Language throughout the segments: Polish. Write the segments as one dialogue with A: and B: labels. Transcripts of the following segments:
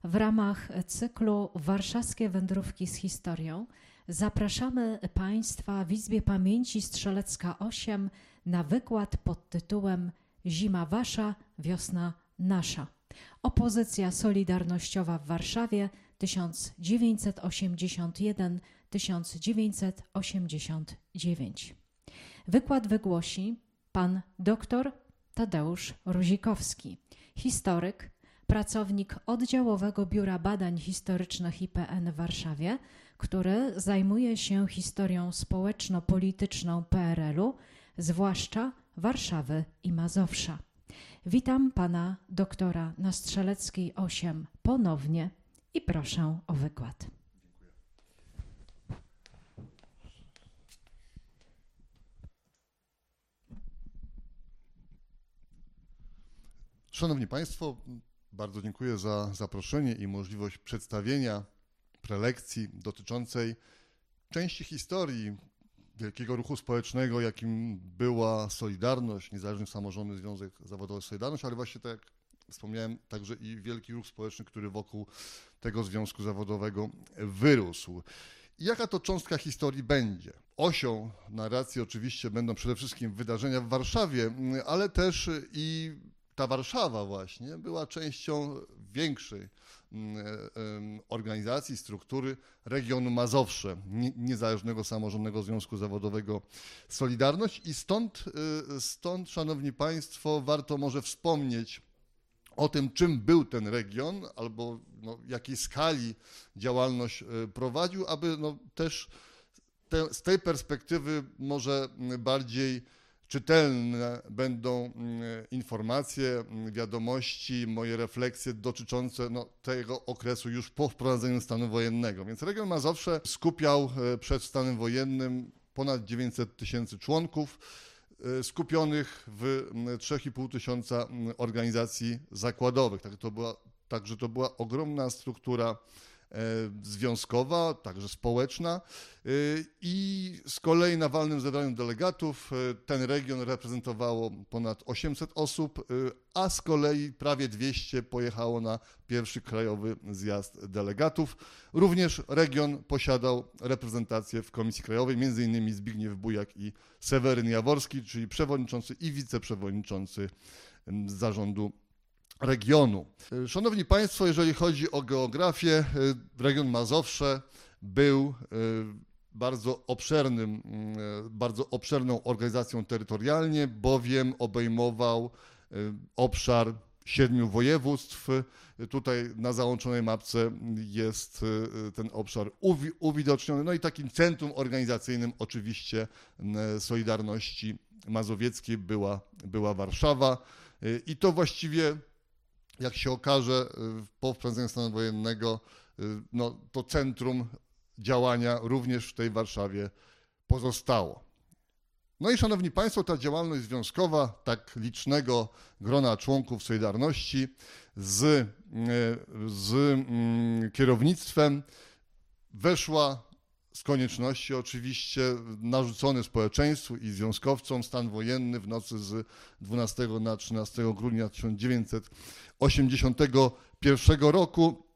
A: W ramach cyklu Warszawskie Wędrówki z historią zapraszamy Państwa w Izbie Pamięci Strzelecka 8 na wykład pod tytułem Zima Wasza, wiosna nasza. Opozycja solidarnościowa w Warszawie 1981-1989. Wykład wygłosi pan dr Tadeusz Ruzikowski, historyk, pracownik Oddziałowego Biura Badań Historycznych IPN w Warszawie, który zajmuje się historią społeczno-polityczną PRL-u, zwłaszcza Warszawy i Mazowsza. Witam pana doktora na Strzeleckiej 8 ponownie i proszę o wykład.
B: Szanowni Państwo, bardzo dziękuję za zaproszenie i możliwość przedstawienia prelekcji dotyczącej części historii wielkiego ruchu społecznego, jakim była Solidarność, Niezależny Samorządny Związek Zawodowy Solidarność, ale właśnie tak jak wspomniałem, także i wielki ruch społeczny, który wokół tego związku zawodowego wyrósł. I jaka to cząstka historii będzie? Osią narracji oczywiście będą przede wszystkim wydarzenia w Warszawie, ale też i ta Warszawa właśnie była częścią większej organizacji, struktury regionu Mazowsze, Niezależnego Samorządnego Związku Zawodowego Solidarność i stąd, szanowni państwo, warto może wspomnieć o tym, czym był ten region, albo jakiej skali działalność prowadził, aby też z tej perspektywy może bardziej czytelne będą informacje, wiadomości, moje refleksje dotyczące tego okresu już po wprowadzeniu stanu wojennego. Więc region Mazowsze skupiał przed stanem wojennym ponad 900 tysięcy członków, skupionych w 3,5 tysiąca organizacji zakładowych. Także to była ogromna struktura związkowa, także społeczna i z kolei na walnym zebraniu delegatów ten region reprezentowało ponad 800 osób, a z kolei prawie 200 pojechało na pierwszy krajowy zjazd delegatów. Również region posiadał reprezentację w Komisji Krajowej, m.in. Zbigniew Bujak i Seweryn Jaworski, czyli przewodniczący i wiceprzewodniczący zarządu regionu. Szanowni Państwo, jeżeli chodzi o geografię, region Mazowsze był bardzo obszerną organizacją terytorialnie, bowiem obejmował obszar 7 województw. Tutaj na załączonej mapce jest ten obszar uwidoczniony. No i takim centrum organizacyjnym oczywiście Solidarności Mazowieckiej była Warszawa. I to właściwie, jak się okaże, po wprowadzeniu stanu wojennego, to centrum działania również w tej Warszawie pozostało. No i szanowni państwo, ta działalność związkowa tak licznego grona członków Solidarności z kierownictwem weszła z konieczności oczywiście narzucony społeczeństwu i związkowcom stan wojenny w nocy z 12 na 13 grudnia 1981 roku.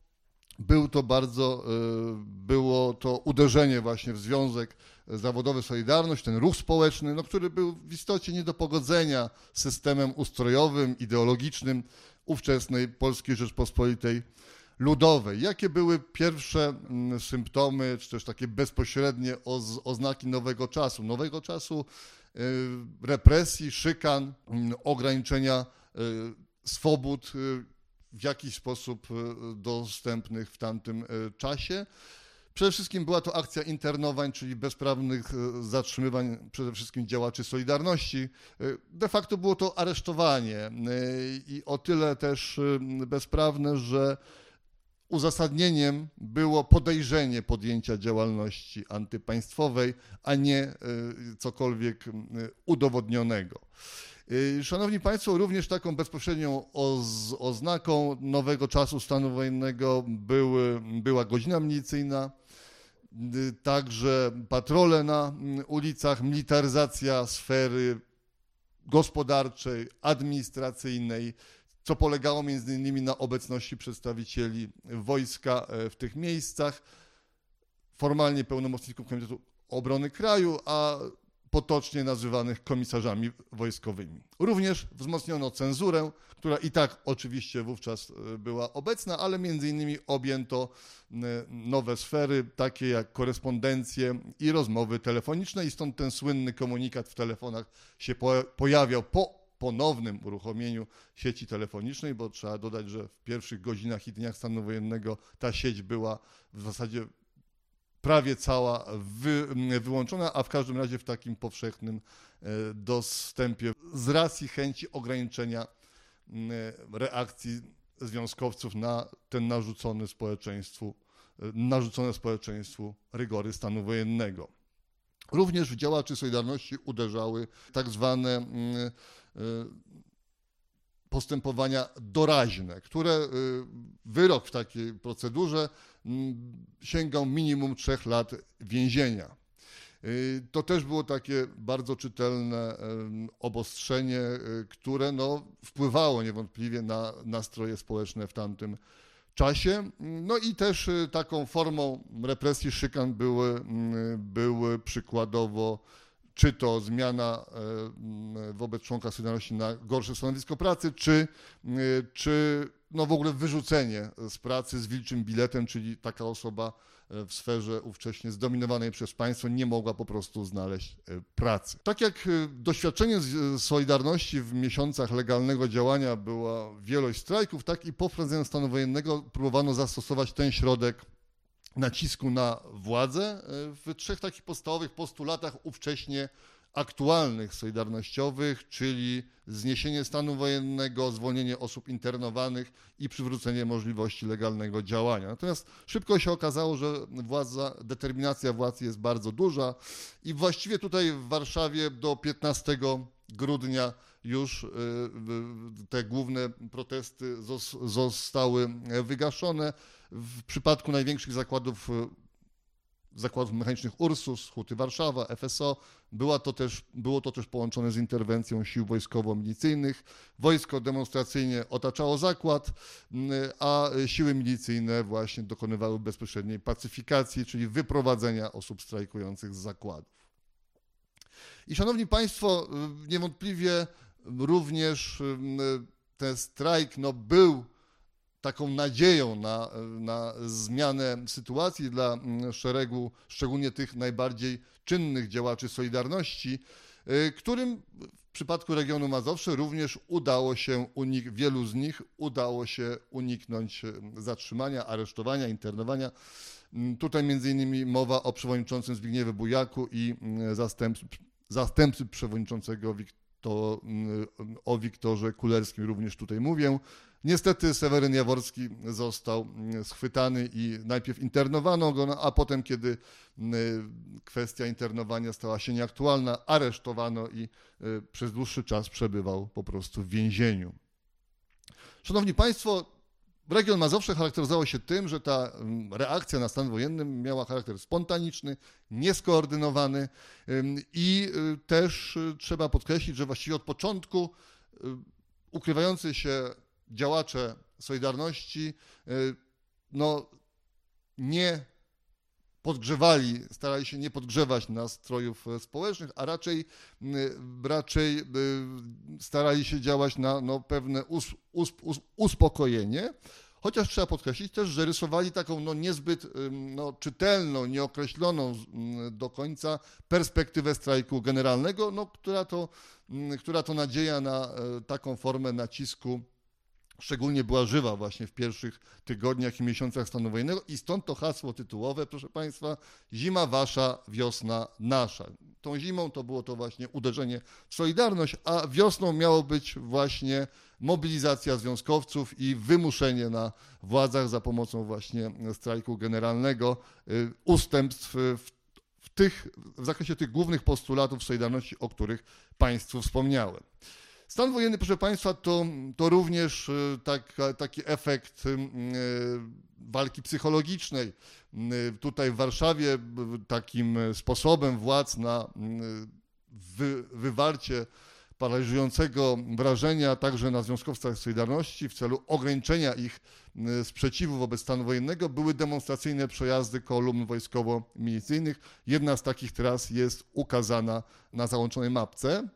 B: Było to uderzenie właśnie w Związek Zawodowy Solidarność, ten ruch społeczny, który był w istocie nie do pogodzenia z systemem ustrojowym, ideologicznym ówczesnej Polskiej Rzeczpospolitej Ludowej. Jakie były pierwsze symptomy, czy też takie bezpośrednie oznaki nowego czasu represji, szykan, ograniczenia swobód w jakiś sposób dostępnych w tamtym czasie? Przede wszystkim była to akcja internowań, czyli bezprawnych zatrzymywań przede wszystkim działaczy Solidarności. De facto było to aresztowanie i o tyle też bezprawne, że uzasadnieniem było podejrzenie podjęcia działalności antypaństwowej, a nie cokolwiek udowodnionego. Szanowni Państwo, również taką bezpośrednią oznaką nowego czasu stanu wojennego była godzina milicyjna, także patrole na ulicach, militaryzacja sfery gospodarczej, administracyjnej, co polegało między innymi na obecności przedstawicieli wojska w tych miejscach, formalnie pełnomocników Komitetu Obrony Kraju, a potocznie nazywanych komisarzami wojskowymi. Również wzmocniono cenzurę, która i tak oczywiście wówczas była obecna, ale między innymi objęto nowe sfery, takie jak korespondencje i rozmowy telefoniczne i stąd ten słynny komunikat w telefonach się pojawiał po ponownym uruchomieniu sieci telefonicznej, bo trzeba dodać, że w pierwszych godzinach i dniach stanu wojennego ta sieć była w zasadzie prawie cała wyłączona, a w każdym razie w takim powszechnym dostępie z racji chęci ograniczenia reakcji związkowców na ten narzucone społeczeństwu rygory stanu wojennego. Również w działaczy Solidarności uderzały tak zwane postępowania doraźne, które wyrok w takiej procedurze sięgał minimum 3 lat więzienia. To też było takie bardzo czytelne obostrzenie, które wpływało niewątpliwie na nastroje społeczne w tamtym czasie. No i też taką formą represji, szykan były przykładowo czy to zmiana wobec członka Solidarności na gorsze stanowisko pracy, czy w ogóle wyrzucenie z pracy z wilczym biletem, czyli taka osoba w sferze ówcześnie zdominowanej przez państwo nie mogła po prostu znaleźć pracy. Tak jak doświadczenie Solidarności w miesiącach legalnego działania była wielość strajków, tak i po wprowadzeniu stanu wojennego próbowano zastosować ten środek nacisku na władzę w 3 takich podstawowych postulatach ówcześnie aktualnych, solidarnościowych, czyli zniesienie stanu wojennego, zwolnienie osób internowanych i przywrócenie możliwości legalnego działania. Natomiast szybko się okazało, że determinacja władz jest bardzo duża i właściwie tutaj w Warszawie do 15 grudnia już te główne protesty zostały wygaszone. W przypadku największych zakładów mechanicznych Ursus, Huty Warszawa, FSO, było to też połączone z interwencją sił wojskowo-milicyjnych. Wojsko demonstracyjnie otaczało zakład, a siły milicyjne właśnie dokonywały bezpośredniej pacyfikacji, czyli wyprowadzenia osób strajkujących z zakładów. I szanowni państwo, niewątpliwie również ten strajk był taką nadzieją na zmianę sytuacji dla szeregu, szczególnie tych najbardziej czynnych działaczy Solidarności, którym w przypadku regionu Mazowsze również wielu z nich udało się uniknąć zatrzymania, aresztowania, internowania. Tutaj między innymi mowa o przewodniczącym Zbigniewie Bujaku i zastępcy przewodniczącego o Wiktorze Kulerskim również tutaj mówię. Niestety Seweryn Jaworski został schwytany i najpierw internowano go, a potem, kiedy kwestia internowania stała się nieaktualna, aresztowano i przez dłuższy czas przebywał po prostu w więzieniu. Szanowni państwo, region Mazowsze charakteryzował się tym, że ta reakcja na stan wojenny miała charakter spontaniczny, nieskoordynowany i też trzeba podkreślić, że właściwie od początku ukrywający się działacze Solidarności starali się nie podgrzewać nastrojów społecznych, a raczej starali się działać na pewne uspokojenie. Chociaż trzeba podkreślić też, że rysowali taką niezbyt czytelną, nieokreśloną do końca perspektywę strajku generalnego, która to nadzieja na taką formę nacisku szczególnie była żywa właśnie w pierwszych tygodniach i miesiącach stanu wojennego i stąd to hasło tytułowe, proszę państwa, zima wasza, wiosna nasza. Tą zimą to było to właśnie uderzenie w Solidarność, a wiosną miało być właśnie mobilizacja związkowców i wymuszenie na władzach za pomocą właśnie strajku generalnego ustępstw w zakresie tych głównych postulatów Solidarności, o których państwu wspomniałem. Stan wojenny, proszę państwa, to również taki efekt walki psychologicznej. Tutaj w Warszawie takim sposobem władz na wywarcie paraliżującego wrażenia także na związkowcach Solidarności w celu ograniczenia ich sprzeciwu wobec stanu wojennego były demonstracyjne przejazdy kolumn wojskowo-milicyjnych. Jedna z takich tras jest ukazana na załączonej mapce.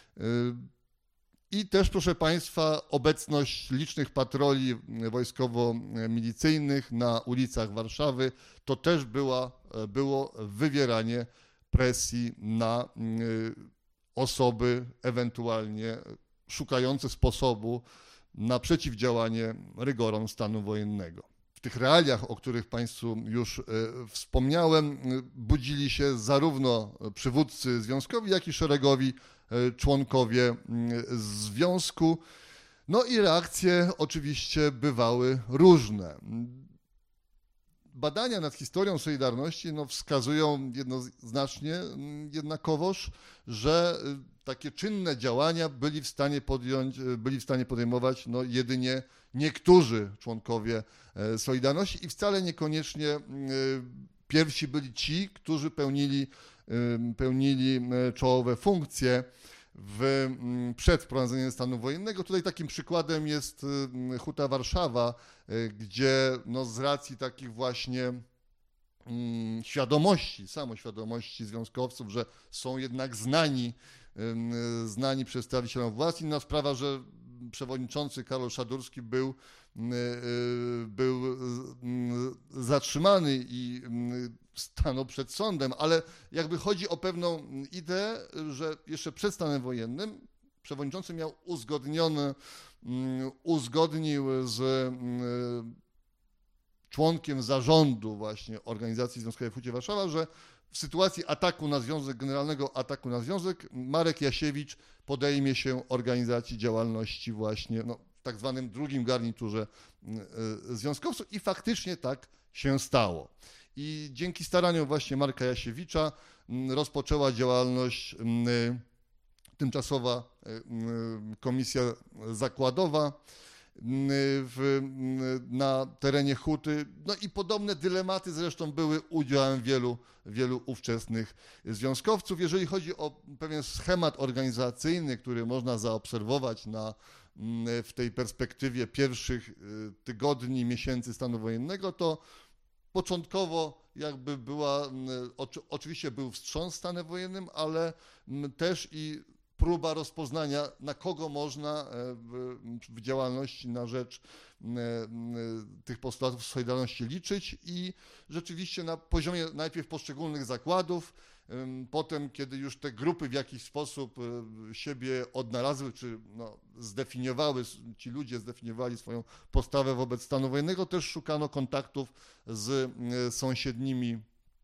B: I też, proszę Państwa, obecność licznych patroli wojskowo-milicyjnych na ulicach Warszawy to też było wywieranie presji na osoby ewentualnie szukające sposobu na przeciwdziałanie rygorom stanu wojennego. W tych realiach, o których Państwu już wspomniałem, budzili się zarówno przywódcy związkowi, jak i szeregowi członkowie związku. No i reakcje oczywiście bywały różne. Badania nad historią Solidarności wskazują jednoznacznie jednakowoż, że takie czynne działania byli w stanie podejmować jedynie niektórzy członkowie Solidarności i wcale niekoniecznie pierwsi byli ci, którzy pełnili czołowe funkcje przed wprowadzeniem stanu wojennego. Tutaj takim przykładem jest Huta Warszawa, gdzie z racji takich właśnie samoświadomości związkowców, że są jednak znani przedstawicielom władz. Inna sprawa, że przewodniczący Karol Szadurski był zatrzymany i stanął przed sądem, ale jakby chodzi o pewną ideę, że jeszcze przed stanem wojennym przewodniczący miał uzgodnił z członkiem zarządu właśnie organizacji związkowej w Hucie Warszawa, że w sytuacji generalnego ataku na związek, Marek Jasiewicz podejmie się organizacji działalności właśnie w tak zwanym drugim garniturze związkowców i faktycznie tak się stało. I dzięki staraniom właśnie Marka Jasiewicza rozpoczęła działalność tymczasowa komisja zakładowa na terenie Huty. No i podobne dylematy zresztą były udziałem wielu ówczesnych związkowców. Jeżeli chodzi o pewien schemat organizacyjny, który można zaobserwować w tej perspektywie pierwszych tygodni, miesięcy stanu wojennego, to początkowo jakby oczywiście był wstrząs stanem wojennym, ale też i próba rozpoznania, na kogo można w działalności na rzecz tych postulatów Solidarności liczyć i rzeczywiście na poziomie najpierw poszczególnych zakładów, potem, kiedy już te grupy w jakiś sposób siebie odnalazły, czy ci ludzie zdefiniowali swoją postawę wobec stanu wojennego, też szukano kontaktów z sąsiednimi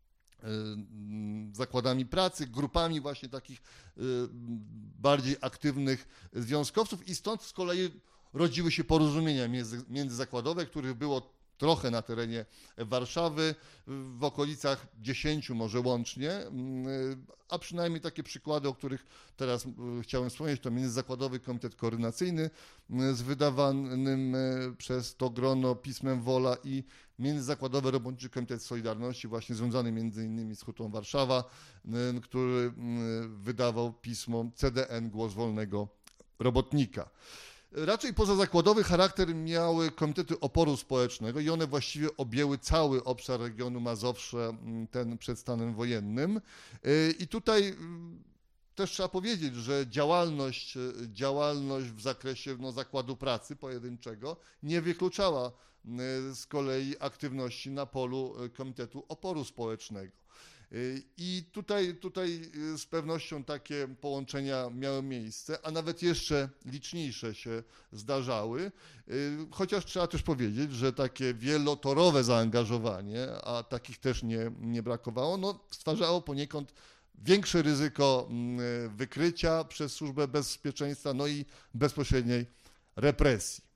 B: zakładami pracy, grupami właśnie takich bardziej aktywnych związkowców i stąd z kolei rodziły się porozumienia międzyzakładowe, których było trochę na terenie Warszawy, w okolicach 10 może łącznie, a przynajmniej takie przykłady, o których teraz chciałem wspomnieć, to Międzyzakładowy Komitet Koordynacyjny z wydawanym przez to grono pismem Wola i Międzyzakładowy Robotniczy Komitet Solidarności, właśnie związany między innymi z Hutą Warszawa, który wydawał pismo CDN Głos Wolnego Robotnika. Raczej pozazakładowy charakter miały komitety oporu społecznego i one właściwie objęły cały obszar regionu Mazowsze, ten przed stanem wojennym. I tutaj też trzeba powiedzieć, że działalność w zakresie zakładu pracy pojedynczego nie wykluczała z kolei aktywności na polu Komitetu Oporu Społecznego. I tutaj z pewnością takie połączenia miały miejsce, a nawet jeszcze liczniejsze się zdarzały, chociaż trzeba też powiedzieć, że takie wielotorowe zaangażowanie, a takich też nie brakowało, stwarzało poniekąd większe ryzyko wykrycia przez Służbę Bezpieczeństwa, i bezpośredniej represji.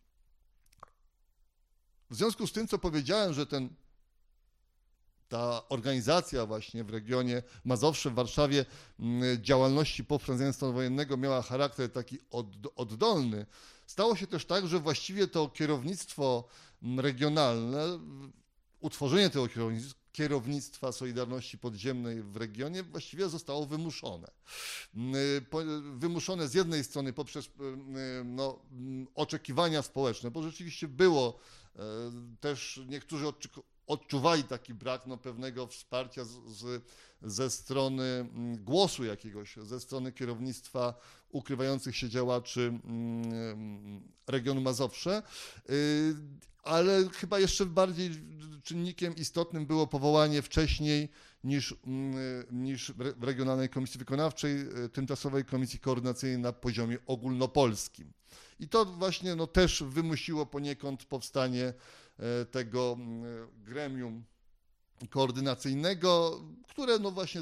B: W związku z tym, co powiedziałem, że ta organizacja właśnie w regionie Mazowsze, w Warszawie działalności po wprowadzeniu stanu wojennego miała charakter taki oddolny, stało się też tak, że właściwie to kierownictwo regionalne, utworzenie tego kierownictwa Solidarności Podziemnej w regionie właściwie zostało wymuszone. Wymuszone z jednej strony poprzez oczekiwania społeczne, bo rzeczywiście było też, niektórzy odczuwali taki brak pewnego wsparcia ze strony głosu jakiegoś, ze strony kierownictwa ukrywających się działaczy regionu Mazowsze, ale chyba jeszcze bardziej czynnikiem istotnym było powołanie wcześniej niż w Regionalnej Komisji Wykonawczej Tymczasowej Komisji Koordynacyjnej na poziomie ogólnopolskim. I to właśnie też wymusiło poniekąd powstanie tego gremium koordynacyjnego, które właśnie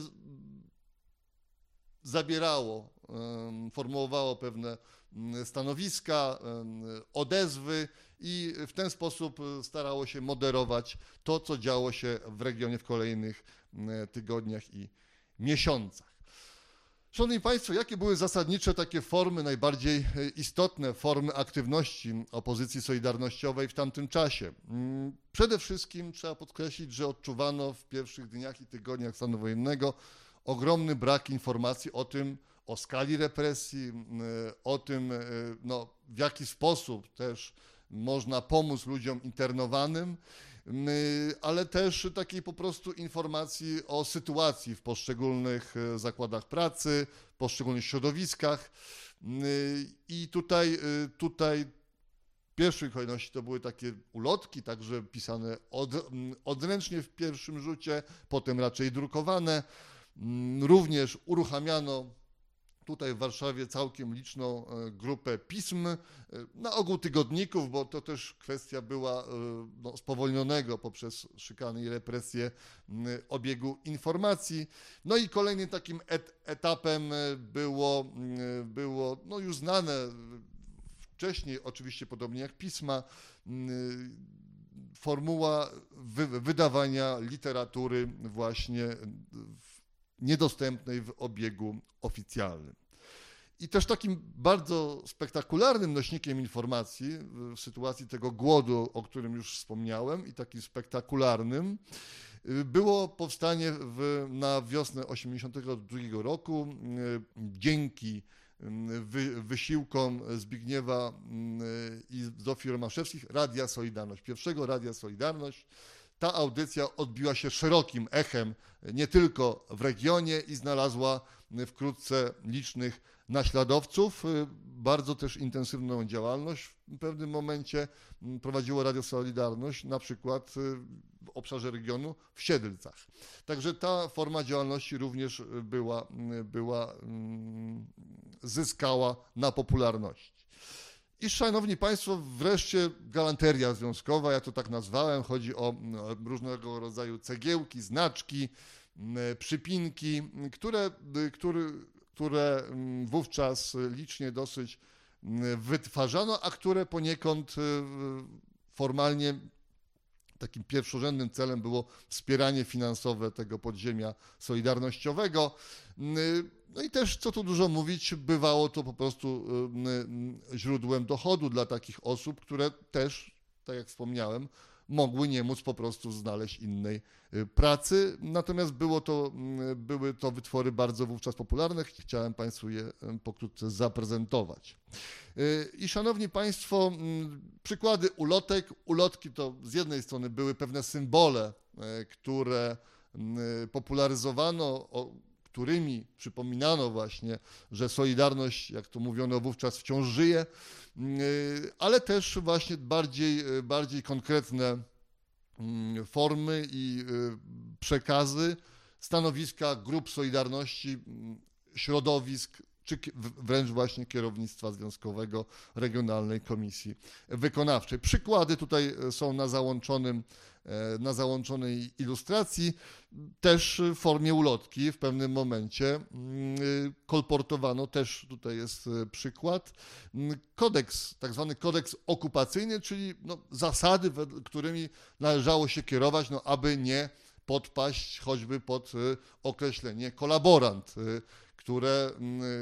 B: zabierało, formułowało pewne stanowiska, odezwy i w ten sposób starało się moderować to, co działo się w regionie w kolejnych tygodniach i miesiącach. Szanowni Państwo, jakie były zasadnicze takie formy, najbardziej istotne formy aktywności opozycji solidarnościowej w tamtym czasie? Przede wszystkim trzeba podkreślić, że odczuwano w pierwszych dniach i tygodniach stanu wojennego ogromny brak informacji o skali represji, o tym, w jaki sposób też można pomóc ludziom internowanym, ale też takiej po prostu informacji o sytuacji w poszczególnych zakładach pracy, w poszczególnych środowiskach. I tutaj w pierwszej kolejności to były takie ulotki, także pisane odręcznie w pierwszym rzucie, potem raczej drukowane. Również uruchamiano tutaj w Warszawie całkiem liczną grupę pism, na ogół tygodników, bo to też kwestia była spowolnionego poprzez szykany i represje obiegu informacji. No i kolejnym takim etapem było już znane wcześniej, oczywiście podobnie jak pisma, formuła wydawania literatury właśnie niedostępnej w obiegu oficjalnym. I też takim bardzo spektakularnym nośnikiem informacji w sytuacji tego głodu, o którym już wspomniałem, i takim spektakularnym, było powstanie na wiosnę 1982 roku dzięki wysiłkom Zbigniewa i Zofii Romaszewskich Radia Solidarność, pierwszego Radia Solidarność. Ta audycja odbiła się szerokim echem nie tylko w regionie i znalazła wkrótce licznych naśladowców. Bardzo też intensywną działalność w pewnym momencie prowadziło Radio Solidarność, na przykład w obszarze regionu w Siedlcach. Także ta forma działalności również zyskała na popularności. I szanowni Państwo, wreszcie galanteria związkowa, ja to tak nazwałem, chodzi o różnego rodzaju cegiełki, znaczki, przypinki, które wówczas licznie dosyć wytwarzano, a które poniekąd formalnie takim pierwszorzędnym celem było wspieranie finansowe tego podziemia solidarnościowego. No i też, co tu dużo mówić, bywało to po prostu źródłem dochodu dla takich osób, które też, tak jak wspomniałem, mogły nie móc po prostu znaleźć innej pracy. Natomiast były to wytwory bardzo wówczas popularne. Chciałem Państwu je pokrótce zaprezentować. I szanowni Państwo, przykłady ulotek. Ulotki to z jednej strony były pewne symbole, które popularyzowano, którymi przypominano właśnie, że Solidarność, jak to mówiono wówczas, wciąż żyje, ale też właśnie bardziej konkretne formy i przekazy, stanowiska grup Solidarności, środowisk, czy wręcz właśnie kierownictwa związkowego Regionalnej Komisji Wykonawczej. Przykłady tutaj są na załączonej ilustracji, też w formie ulotki w pewnym momencie kolportowano, też tutaj jest przykład, kodeks, tak zwany kodeks okupacyjny, czyli zasady, którymi należało się kierować, aby nie podpaść choćby pod określenie kolaborant,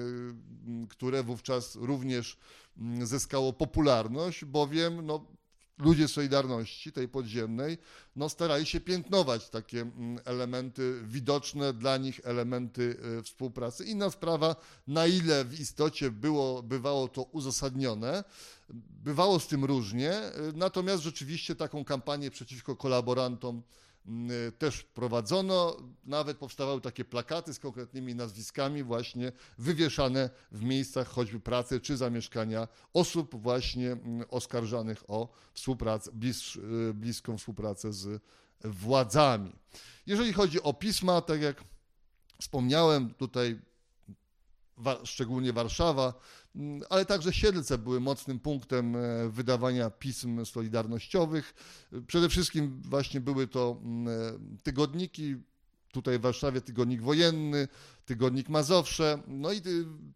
B: które wówczas również zyskało popularność, bowiem ludzie Solidarności, tej podziemnej, no starali się piętnować takie elementy widoczne dla nich, elementy współpracy. Inna sprawa, na ile w istocie bywało to uzasadnione, bywało z tym różnie, natomiast rzeczywiście taką kampanię przeciwko kolaborantom też prowadzono, nawet powstawały takie plakaty z konkretnymi nazwiskami właśnie wywieszane w miejscach choćby pracy czy zamieszkania osób właśnie oskarżanych o współpracę, bliską współpracę z władzami. Jeżeli chodzi o pisma, tak jak wspomniałem, tutaj szczególnie Warszawa, ale także Siedlce były mocnym punktem wydawania pism solidarnościowych. Przede wszystkim właśnie były to tygodniki, tutaj w Warszawie Tygodnik Wojenny, Tygodnik Mazowsze, no i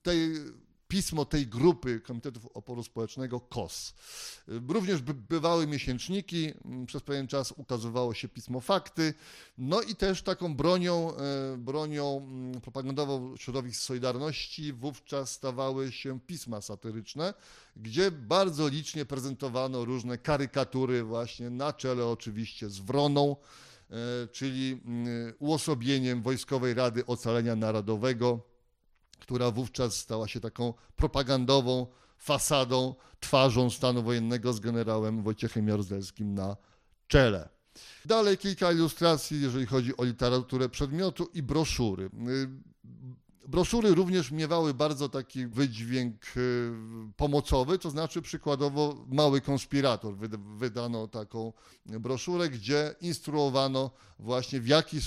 B: pismo tej grupy Komitetów Oporu Społecznego KOS. Również bywały miesięczniki, przez pewien czas ukazywało się pismo Fakty, no i też taką bronią propagandową środowisk Solidarności wówczas stawały się pisma satyryczne, gdzie bardzo licznie prezentowano różne karykatury właśnie na czele oczywiście z Wroną, czyli uosobieniem Wojskowej Rady Ocalenia Narodowego, która wówczas stała się taką propagandową fasadą, twarzą stanu wojennego z generałem Wojciechem Jaruzelskim na czele. Dalej kilka ilustracji, jeżeli chodzi o literaturę przedmiotu i broszury. Broszury również miewały bardzo taki wydźwięk pomocowy, to znaczy przykładowo Mały Konspirator. Wydano taką broszurę, gdzie instruowano właśnie w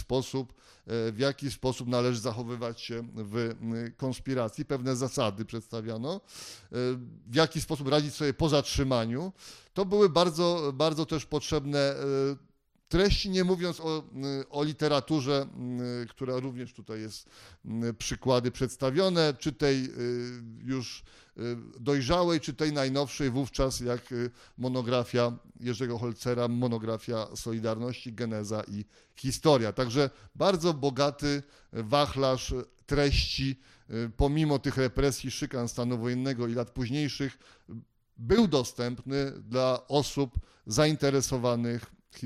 B: jaki sposób należy zachowywać się w konspiracji. Pewne zasady przedstawiano, w jaki sposób radzić sobie po zatrzymaniu. To były bardzo, bardzo też potrzebne treści, nie mówiąc o literaturze, która również tutaj jest przykłady przedstawione, czy tej już dojrzałej, czy tej najnowszej wówczas, jak monografia Jerzego Holcera, monografia Solidarności, geneza i historia. Także bardzo bogaty wachlarz treści, pomimo tych represji, szykan stanu wojennego i lat późniejszych, był dostępny dla osób zainteresowanych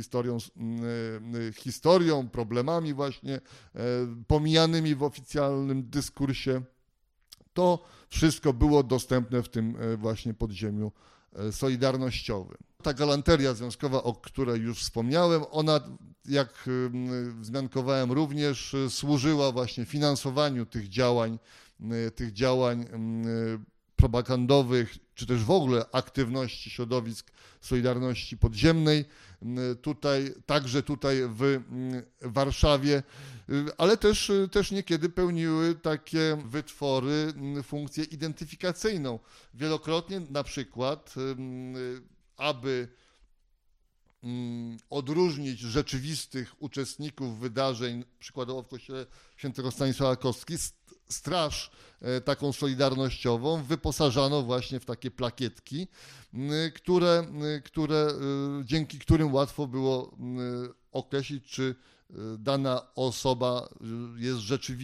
B: historią, problemami właśnie pomijanymi w oficjalnym dyskursie. To wszystko było dostępne w tym właśnie podziemiu solidarnościowym. Ta galanteria związkowa, o której już wspomniałem, ona, jak wzmiankowałem, również służyła właśnie finansowaniu tych działań propagandowych, czy też w ogóle aktywności środowisk Solidarności Podziemnej, także tutaj w Warszawie, ale też niekiedy pełniły takie wytwory funkcję identyfikacyjną. Wielokrotnie na przykład, aby odróżnić rzeczywistych uczestników wydarzeń, przykładowo w kościele świętego Stanisława Kostki, straż taką solidarnościową wyposażano właśnie w takie plakietki, dzięki którym łatwo było określić, czy dana osoba jest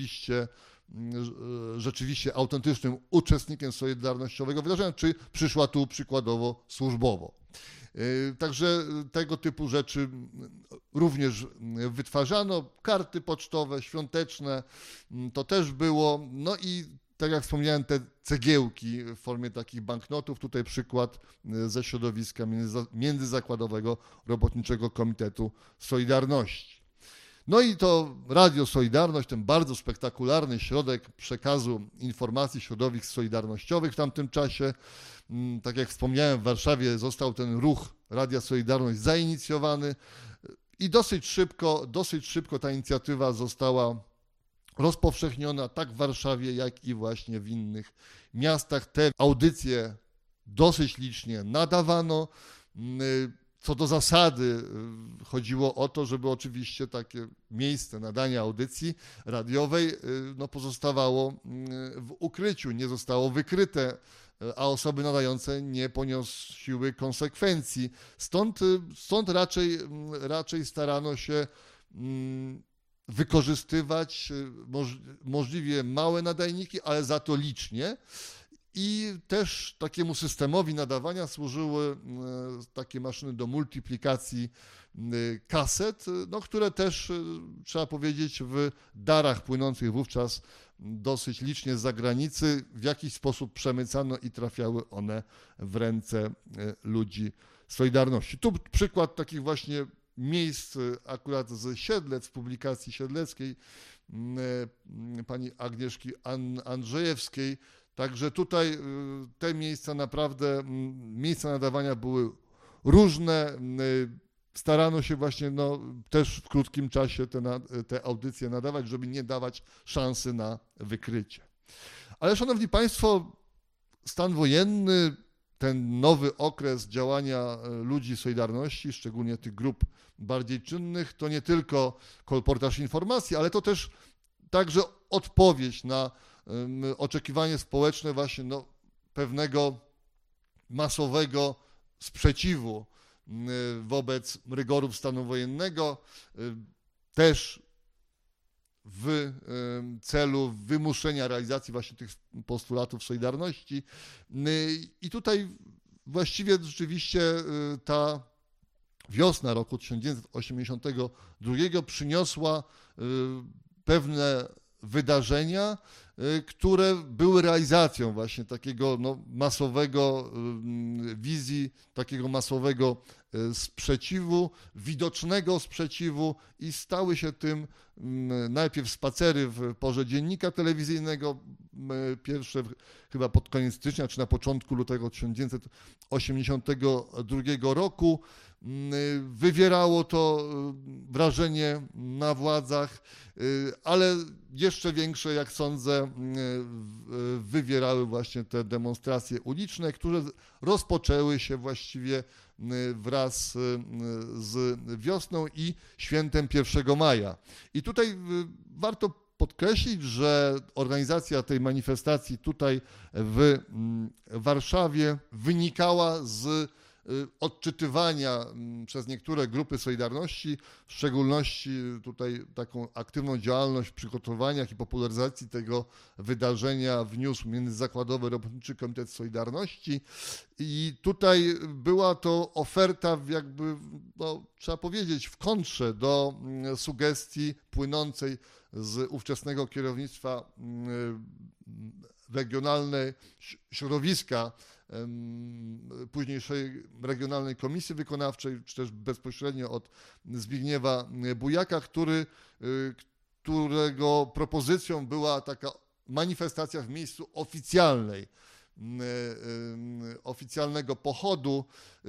B: rzeczywiście autentycznym uczestnikiem solidarnościowego wydarzenia, czy przyszła tu przykładowo służbowo. Także tego typu rzeczy również wytwarzano, karty pocztowe, świąteczne, to też było, no i tak jak wspomniałem, te cegiełki w formie takich banknotów, tutaj przykład ze środowiska Międzyzakładowego Robotniczego Komitetu Solidarności. No i to Radio Solidarność, ten bardzo spektakularny środek przekazu informacji środowisk solidarnościowych w tamtym czasie. Tak jak wspomniałem, w Warszawie został ten ruch Radia Solidarność zainicjowany i dosyć szybko ta inicjatywa została rozpowszechniona tak w Warszawie, jak i właśnie w innych miastach. Te audycje dosyć licznie nadawano. Co do zasady chodziło o to, żeby oczywiście takie miejsce nadania audycji radiowej pozostawało w ukryciu, nie zostało wykryte, a osoby nadające nie poniosiły konsekwencji. Stąd raczej starano się wykorzystywać możliwie małe nadajniki, ale za to licznie. I też takiemu systemowi nadawania służyły takie maszyny do multiplikacji kaset, no, które też, trzeba powiedzieć, w darach płynących wówczas dosyć licznie z zagranicy w jakiś sposób przemycano i trafiały one w ręce ludzi Solidarności. Tu przykład takich właśnie miejsc akurat z Siedlec, publikacji siedleckiej pani Agnieszki Andrzejewskiej. Także tutaj te miejsca naprawdę, miejsca nadawania były różne. Starano się właśnie też w krótkim czasie te audycje nadawać, żeby nie dawać szansy na wykrycie. Ale szanowni państwo, stan wojenny, ten nowy okres działania ludzi Solidarności, szczególnie tych grup bardziej czynnych, to nie tylko kolportaż informacji, ale to też także odpowiedź na oczekiwanie społeczne właśnie pewnego masowego sprzeciwu wobec rygorów stanu wojennego, też w celu wymuszenia realizacji właśnie tych postulatów Solidarności. I tutaj właściwie rzeczywiście ta wiosna roku 1982 przyniosła pewne wydarzenia, które były realizacją właśnie takiego masowego wizji, takiego masowego sprzeciwu, widocznego sprzeciwu i stały się tym najpierw spacery w porze dziennika telewizyjnego, pierwsze chyba pod koniec stycznia czy na początku lutego 1982 roku. Wywierało to wrażenie na władzach, ale jeszcze większe, jak sądzę, wywierały właśnie te demonstracje uliczne, które rozpoczęły się właściwie wraz z wiosną i świętem 1 maja. I tutaj warto podkreślić, że organizacja tej manifestacji tutaj w Warszawie wynikała z odczytywania przez niektóre grupy Solidarności, w szczególności tutaj taką aktywną działalność w przygotowaniach i popularyzacji tego wydarzenia wniósł Międzyzakładowy Robotniczy Komitet Solidarności i tutaj była to oferta jakby, trzeba powiedzieć, w kontrze do sugestii płynącej z ówczesnego kierownictwa regionalnej środowiska późniejszej Regionalnej Komisji Wykonawczej, czy też bezpośrednio od Zbigniewa Bujaka, którego propozycją była taka manifestacja w miejscu oficjalnego pochodu,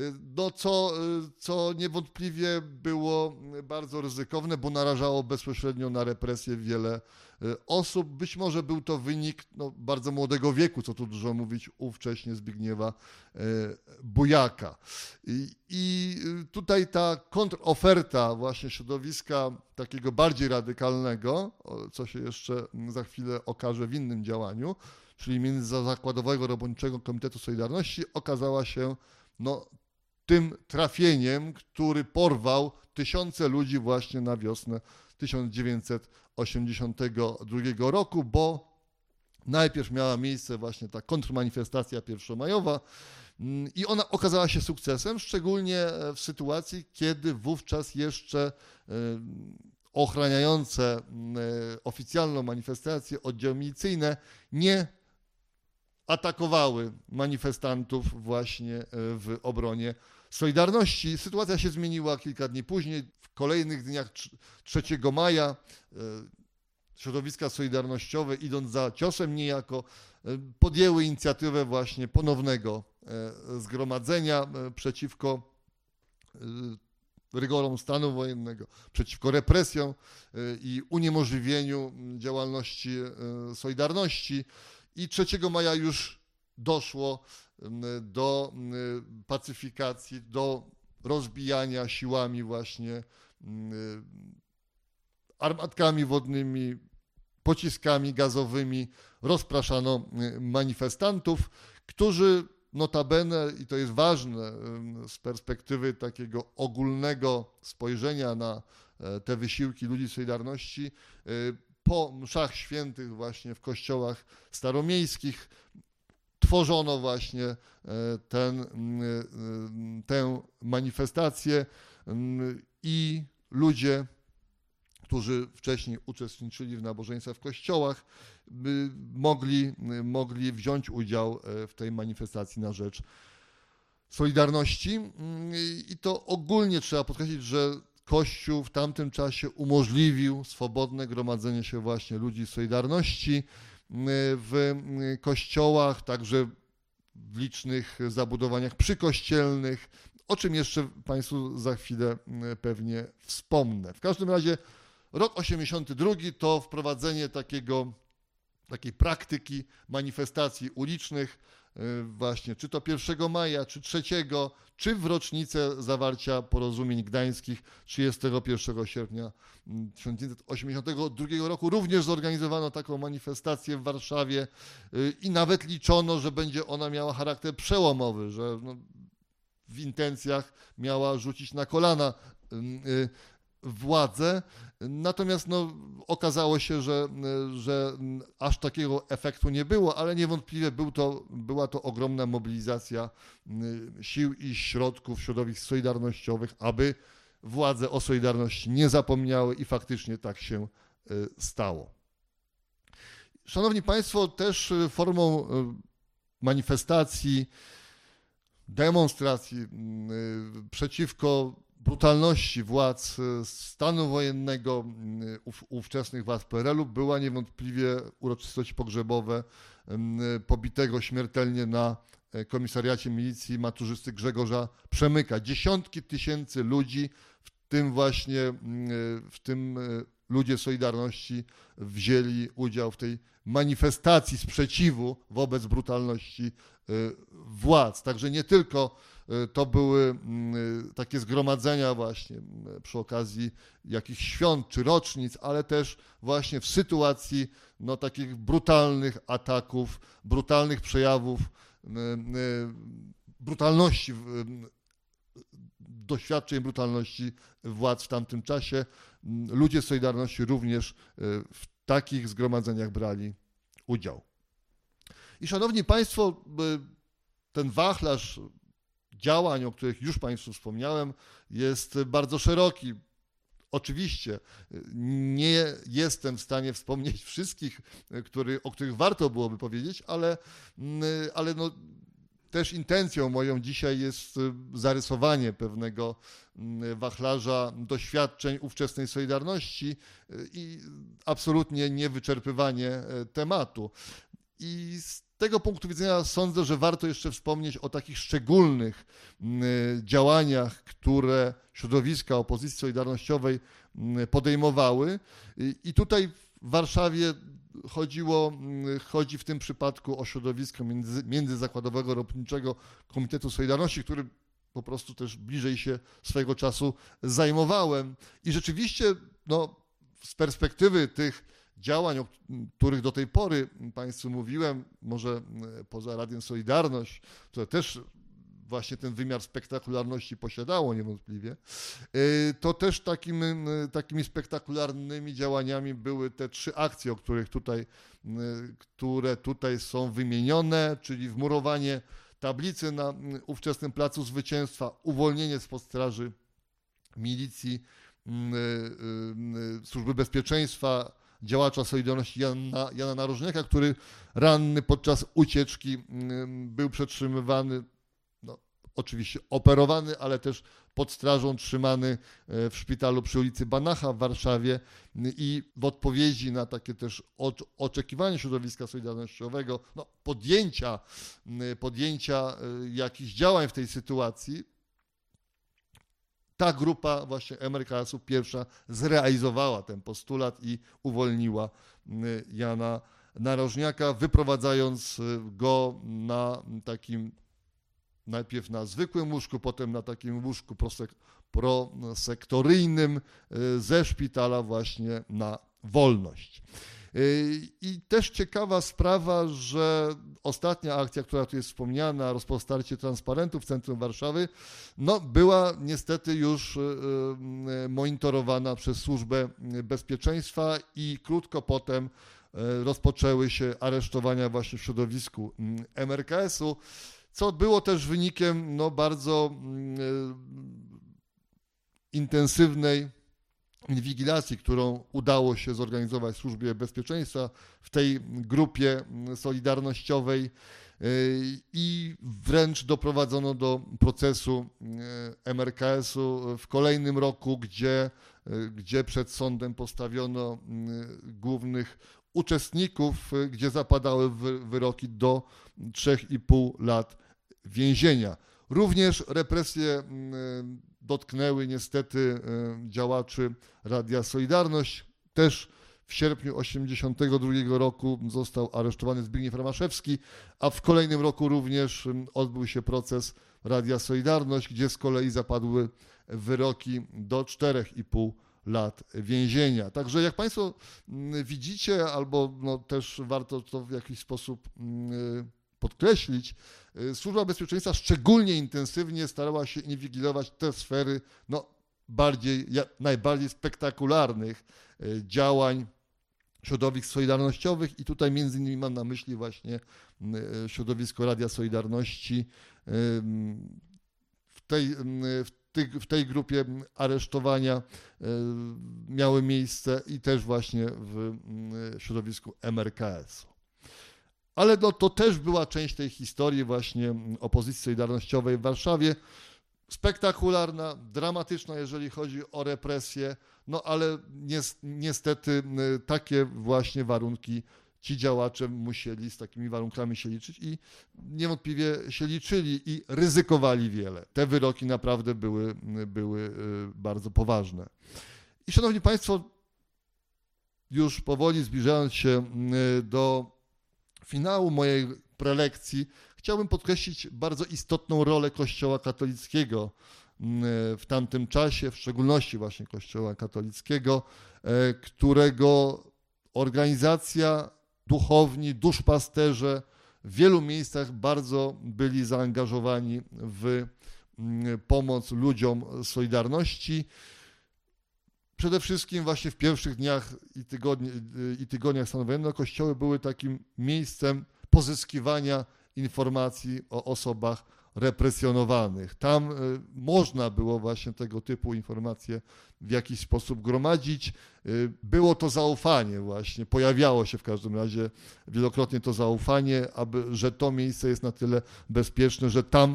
B: co niewątpliwie było bardzo ryzykowne, bo narażało bezpośrednio na represję wiele osób. Być może był to wynik bardzo młodego wieku, co tu dużo mówić, ówcześnie Zbigniewa Bujaka. I tutaj ta kontroferta właśnie środowiska takiego bardziej radykalnego, co się jeszcze za chwilę okaże w innym działaniu, czyli Międzyzakładowego Robotniczego Komitetu Solidarności, okazała się tym trafieniem, który porwał tysiące ludzi właśnie na wiosnę 1982 roku, bo najpierw miała miejsce właśnie ta kontrmanifestacja pierwszomajowa i ona okazała się sukcesem, szczególnie w sytuacji, kiedy wówczas jeszcze ochraniające oficjalną manifestację oddziały milicyjne nie atakowały manifestantów właśnie w obronie Solidarności. Sytuacja się zmieniła kilka dni później. W kolejnych dniach 3 maja środowiska solidarnościowe, idąc za ciosem niejako, podjęły inicjatywę właśnie ponownego zgromadzenia przeciwko rygorom stanu wojennego, przeciwko represjom i uniemożliwieniu działalności Solidarności. I 3 maja już doszło do pacyfikacji, do rozbijania siłami właśnie armatkami wodnymi, pociskami gazowymi. Rozpraszano manifestantów, którzy notabene, i to jest ważne z perspektywy takiego ogólnego spojrzenia na te wysiłki ludzi Solidarności, po mszach świętych właśnie w kościołach staromiejskich utworzono właśnie tę manifestację i ludzie, którzy wcześniej uczestniczyli w nabożeństwach w kościołach, mogli wziąć udział w tej manifestacji na rzecz Solidarności. I to ogólnie trzeba podkreślić, że Kościół w tamtym czasie umożliwił swobodne gromadzenie się właśnie ludzi Solidarności w kościołach, także w licznych zabudowaniach przykościelnych, o czym jeszcze Państwu za chwilę pewnie wspomnę. W każdym razie rok 82 to wprowadzenie takiej praktyki manifestacji ulicznych, właśnie czy to 1 maja, czy 3, czy w rocznicę zawarcia porozumień gdańskich 31 sierpnia 1982 roku. Również zorganizowano taką manifestację w Warszawie i nawet liczono, że będzie ona miała charakter przełomowy, że w intencjach miała rzucić na kolana władzę. Natomiast okazało się, że aż takiego efektu nie było, ale niewątpliwie była to ogromna mobilizacja sił i środków środowisk solidarnościowych, aby władze o Solidarności nie zapomniały i faktycznie tak się stało. Szanowni Państwo, też formą manifestacji, demonstracji przeciwko brutalności władz stanu wojennego, ówczesnych władz PRL-u była niewątpliwie uroczystości pogrzebowe pobitego śmiertelnie na komisariacie milicji maturzysty Grzegorza Przemyka. Dziesiątki tysięcy ludzi, w tym ludzie Solidarności, wzięli udział w tej manifestacji sprzeciwu wobec brutalności władz. Także nie tylko to były takie zgromadzenia właśnie przy okazji jakichś świąt czy rocznic, ale też właśnie w sytuacji takich brutalnych ataków, brutalnych przejawów brutalności, doświadczeń brutalności władz w tamtym czasie. Ludzie Solidarności również w takich zgromadzeniach brali udział. I szanowni Państwo, ten wachlarz działań, o których już Państwu wspomniałem, jest bardzo szeroki. Oczywiście nie jestem w stanie wspomnieć wszystkich, o których warto byłoby powiedzieć, ale też intencją moją dzisiaj jest zarysowanie pewnego wachlarza doświadczeń ówczesnej Solidarności i absolutnie nie wyczerpywanie tematu. I z tego punktu widzenia sądzę, że warto jeszcze wspomnieć o takich szczególnych działaniach, które środowiska opozycji solidarnościowej podejmowały. I tutaj w Warszawie chodzi w tym przypadku o środowisko Międzyzakładowego Robotniczego Komitetu Solidarności, który po prostu też bliżej się swego czasu zajmowałem. I rzeczywiście z perspektywy tych działań, o których do tej pory Państwu mówiłem, może poza Radiem Solidarność, które też właśnie ten wymiar spektakularności posiadało niewątpliwie, to też takimi spektakularnymi działaniami były te 3 akcje, które tutaj są wymienione, czyli wmurowanie tablicy na ówczesnym Placu Zwycięstwa, uwolnienie spod straży milicji, Służby Bezpieczeństwa, działacza Solidarności Jana Narożniaka, który ranny podczas ucieczki był przetrzymywany, oczywiście operowany, ale też pod strażą trzymany w szpitalu przy ulicy Banacha w Warszawie i w odpowiedzi na takie też oczekiwanie środowiska solidarnościowego, podjęcia jakichś działań w tej sytuacji, ta grupa właśnie MRKS-ów pierwsza zrealizowała ten postulat i uwolniła Jana Narożniaka, wyprowadzając go na takim, najpierw na zwykłym łóżku, potem na takim łóżku prosektoryjnym ze szpitala właśnie na wolność. I też ciekawa sprawa, że ostatnia akcja, która tu jest wspomniana, rozpostarcie transparentów w centrum Warszawy, była niestety już monitorowana przez Służbę Bezpieczeństwa i krótko potem rozpoczęły się aresztowania właśnie w środowisku MRKS-u, co było też wynikiem bardzo intensywnej inwigilacji, którą udało się zorganizować Służbie Bezpieczeństwa w tej grupie solidarnościowej i wręcz doprowadzono do procesu MRKS-u w kolejnym roku, gdzie przed sądem postawiono głównych uczestników, gdzie zapadały wyroki do 3,5 lat więzienia. Również represje dotknęły niestety działaczy Radia Solidarność. Też w sierpniu 1982 roku został aresztowany Zbigniew Romaszewski, a w kolejnym roku również odbył się proces Radia Solidarność, gdzie z kolei zapadły wyroki do 4,5 lat więzienia. Także jak Państwo widzicie, albo też warto to w jakiś sposób podkreślić, Służba Bezpieczeństwa szczególnie intensywnie starała się inwigilować te sfery najbardziej spektakularnych działań środowisk solidarnościowych i tutaj między innymi mam na myśli właśnie środowisko Radia Solidarności. W tej grupie aresztowania miały miejsce i też właśnie w środowisku MRKS. Ale to też była część tej historii właśnie opozycji solidarnościowej w Warszawie. Spektakularna, dramatyczna, jeżeli chodzi o represje, ale niestety takie właśnie warunki ci działacze musieli z takimi warunkami się liczyć i niewątpliwie się liczyli i ryzykowali wiele. Te wyroki naprawdę były bardzo poważne. I szanowni Państwo, już powoli zbliżając się do finału mojej prelekcji, chciałbym podkreślić bardzo istotną rolę Kościoła katolickiego w tamtym czasie, w szczególności właśnie Kościoła katolickiego, którego organizacja, duchowni, duszpasterze w wielu miejscach bardzo byli zaangażowani w pomoc ludziom Solidarności. Przede wszystkim właśnie w pierwszych dniach i tygodniach stanu wojennego kościoły były takim miejscem pozyskiwania informacji o osobach represjonowanych. Tam można było właśnie tego typu informacje w jakiś sposób gromadzić. Było to zaufanie właśnie, pojawiało się w każdym razie wielokrotnie to zaufanie, że to miejsce jest na tyle bezpieczne, że tam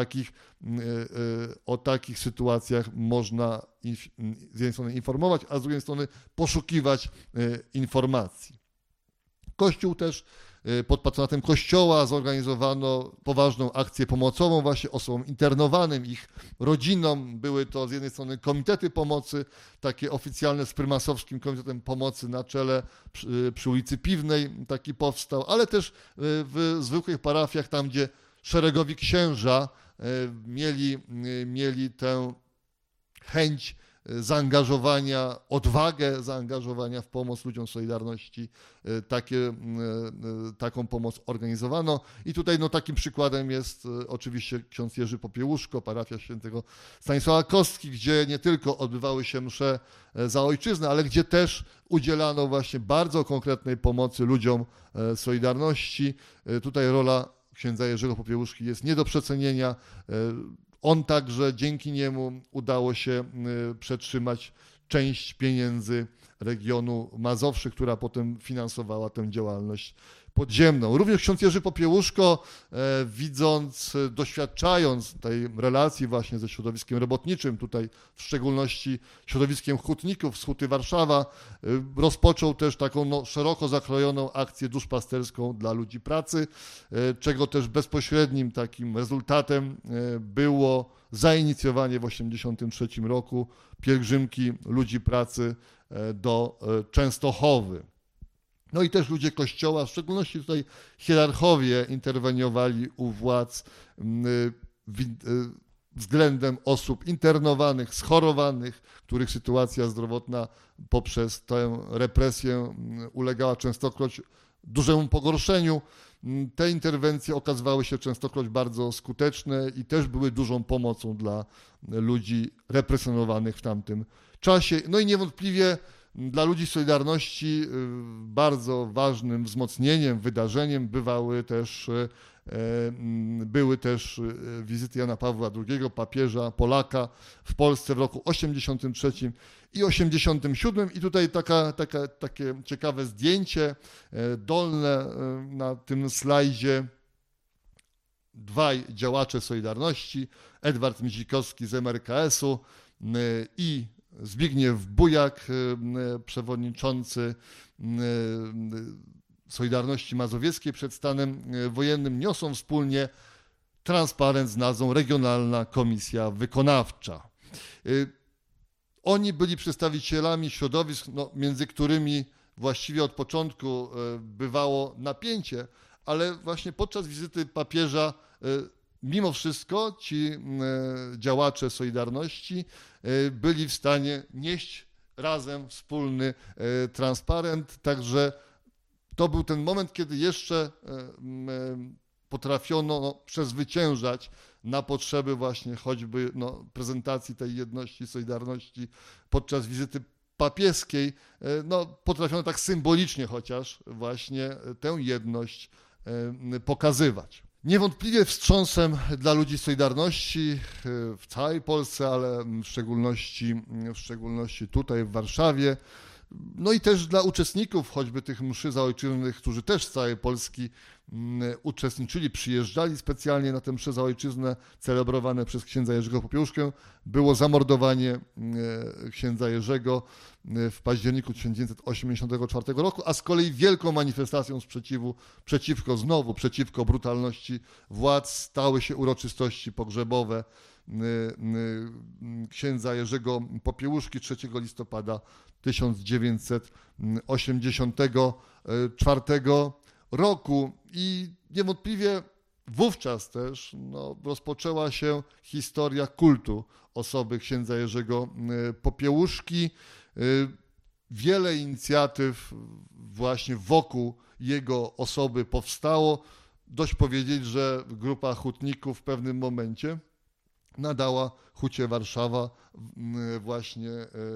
B: o takich sytuacjach można z jednej strony informować, a z drugiej strony poszukiwać informacji. Kościół też, pod patronatem Kościoła zorganizowano poważną akcję pomocową właśnie osobom internowanym, ich rodzinom. Były to z jednej strony komitety pomocy, takie oficjalne z prymasowskim komitetem pomocy na czele przy ulicy Piwnej, taki powstał, ale też w zwykłych parafiach, tam gdzie szeregowi księża mieli tę chęć zaangażowania, odwagę zaangażowania w pomoc ludziom Solidarności, taką pomoc organizowano. I tutaj takim przykładem jest oczywiście ksiądz Jerzy Popiełuszko, parafia świętego Stanisława Kostki, gdzie nie tylko odbywały się msze za ojczyznę, ale gdzie też udzielano właśnie bardzo konkretnej pomocy ludziom Solidarności. Tutaj rola księdza Jerzego Popiełuszki jest nie do przecenienia. On także, dzięki niemu udało się przetrzymać część pieniędzy regionu Mazowszy, która potem finansowała tę działalność podziemną. Również ksiądz Jerzy Popiełuszko, widząc, doświadczając tej relacji właśnie ze środowiskiem robotniczym, tutaj w szczególności środowiskiem hutników z Huty Warszawa, rozpoczął też taką szeroko zakrojoną akcję duszpasterską dla ludzi pracy, czego też bezpośrednim takim rezultatem było zainicjowanie w 1983 roku pielgrzymki ludzi pracy do Częstochowy. No i też ludzie Kościoła, w szczególności tutaj hierarchowie interweniowali u władz względem osób internowanych, schorowanych, których sytuacja zdrowotna poprzez tę represję ulegała częstokroć dużemu pogorszeniu. Te interwencje okazywały się częstokroć bardzo skuteczne i też były dużą pomocą dla ludzi represjonowanych w tamtym czasie. No i niewątpliwie Dla ludzi Solidarności bardzo ważnym wzmocnieniem, wydarzeniem były też wizyty Jana Pawła II, papieża Polaka w Polsce w roku 83 i 87. I tutaj takie ciekawe zdjęcie dolne na tym slajdzie. Dwaj działacze Solidarności, Edward Mizikowski z MRKS-u i Zbigniew Bujak, przewodniczący Solidarności Mazowieckiej przed stanem wojennym, niosą wspólnie transparent z nazwą Regionalna Komisja Wykonawcza. Oni byli przedstawicielami środowisk, między którymi właściwie od początku bywało napięcie, ale właśnie podczas wizyty papieża mimo wszystko ci działacze Solidarności byli w stanie nieść razem wspólny transparent, także to był ten moment, kiedy jeszcze potrafiono przezwyciężać na potrzeby właśnie choćby prezentacji tej jedności, Solidarności podczas wizyty papieskiej, potrafiono tak symbolicznie chociaż właśnie tę jedność pokazywać. Niewątpliwie wstrząsem dla ludzi Solidarności w całej Polsce, ale w szczególności tutaj w Warszawie, i też dla uczestników choćby tych mszy zaojczyzny, którzy też z całej Polski uczestniczyli, przyjeżdżali specjalnie na te msze za ojczyznę celebrowane przez księdza Jerzego Popiełuszkę, było zamordowanie księdza Jerzego w październiku 1984 roku, a z kolei wielką manifestacją sprzeciwu przeciwko brutalności władz stały się uroczystości pogrzebowe księdza Jerzego Popiełuszki 3 listopada 1984 roku. I niewątpliwie wówczas też rozpoczęła się historia kultu osoby księdza Jerzego Popiełuszki. Wiele inicjatyw właśnie wokół jego osoby powstało. Dość powiedzieć, że grupa hutników w pewnym momencie nadała Hucie Warszawa właśnie